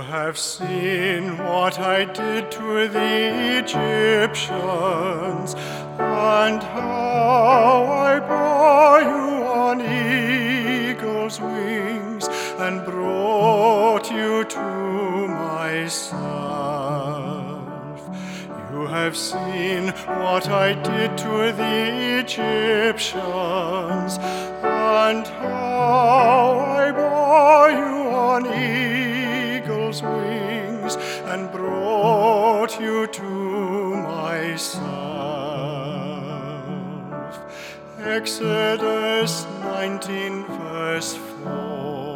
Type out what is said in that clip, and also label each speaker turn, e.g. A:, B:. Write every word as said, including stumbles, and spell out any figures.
A: have seen what I did to the Egyptians, and how I bore you on eagle's wings, and brought you to myself. You have seen what I did to the Egyptians, and how I bore you on eagle's wings, and brought you to myself. Exodus nineteen, verse four.